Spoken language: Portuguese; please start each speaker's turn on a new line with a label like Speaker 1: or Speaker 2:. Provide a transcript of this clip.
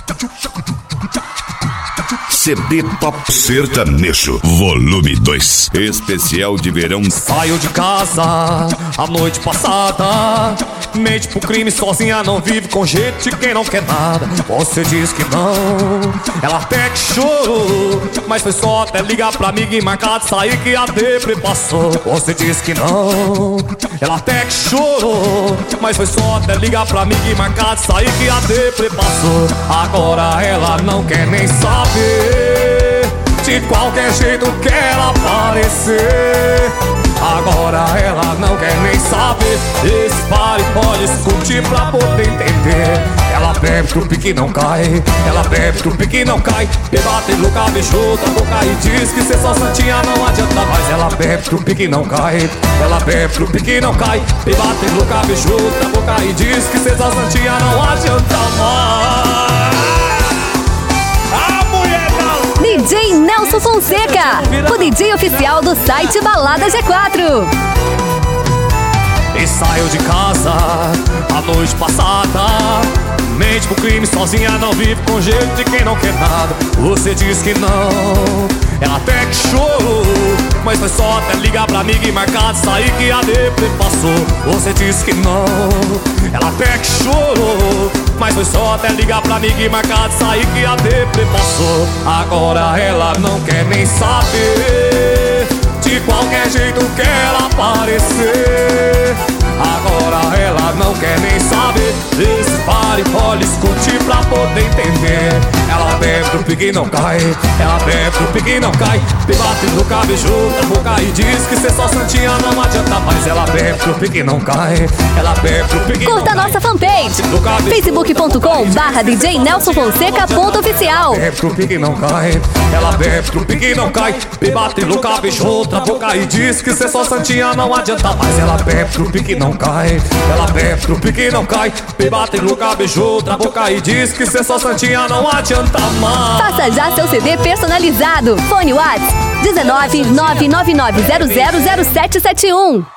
Speaker 1: CD Top Sertanejo, volume 2, especial de verão.
Speaker 2: Saiu de casa a noite passada, mente pro crime sozinha, não vive com jeito de quem não quer nada. Você diz que não, ela até que chorou, mas foi só até ligar pra amiga e marcar de sair que a depre passou. Você diz que não, ela até que chorou, mas foi só até ligar pra amiga e marcar de sair que a depre passou. Agora ela não quer nem saber, de qualquer jeito quer aparecer. Agora ela não quer nem saber, esse pare pode discutir pra poder entender. Ela bebe pro pique não cai, ela bebe pro pique não cai, e bate no cabeçudo a boca e diz que cê só santinha não adianta mais. Ela bebe pro pique não cai, ela bebe pro pique não cai, e bate no cabeçudo a boca e diz que cê só santinha não adianta mais.
Speaker 3: DJ Nelson Fonseca, o DJ oficial do site Balada G4.
Speaker 2: E saiu de casa a noite passada, mente pro crime sozinha, não vive com jeito de quem não quer nada. Você diz que não, ela até que chorou, mas foi só até ligar pra amiga e marcar de sair que a depre passou. Você diz que não, ela até que chorou, mas foi só até ligar pra amiga e marcar de sair que a depre passou. Agora ela não quer nem saber, de qualquer jeito quer aparecer. Agora ela não quer nem saber, esse pare pode discutir pra poder entender. Ela bebe pro pique não cai, ela bebe pro pique não cai, e bate no cabeçudo da boca e diz que cê só santinha não adianta mais. Ela bebe pro pique não cai, ela bebe pro pique não cai.
Speaker 3: Curta nossa fanpage, facebook.com/DJ Nelson Fonseca.oficial.
Speaker 2: Bebe pro pique não cai, ela bebe pro pique não cai, e bate no cabeçudo da boca e diz que cê só santinha não adianta mais. Ela bebe pro pique não cai, ela bebe pro pique não cai, e bate no cabeçudo da boca e diz que cê só santinha não adianta mais.
Speaker 3: Faça já seu CD personalizado. Fone WhatsApp 19 999000771.